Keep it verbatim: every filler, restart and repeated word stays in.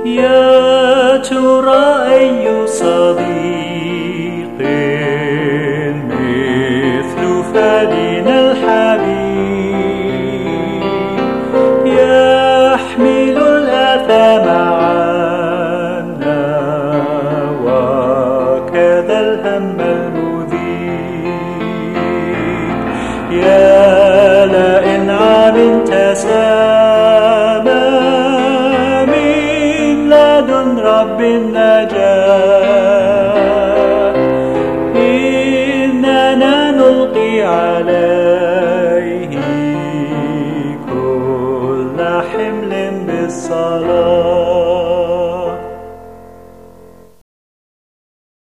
يا ترى أي صديق مثل فادنا الحبيب يحمل الآثام عنا وكذا الهم المذيب. يا لإنعام تسامى من لدن رب النجاة، إننا نلقي عليه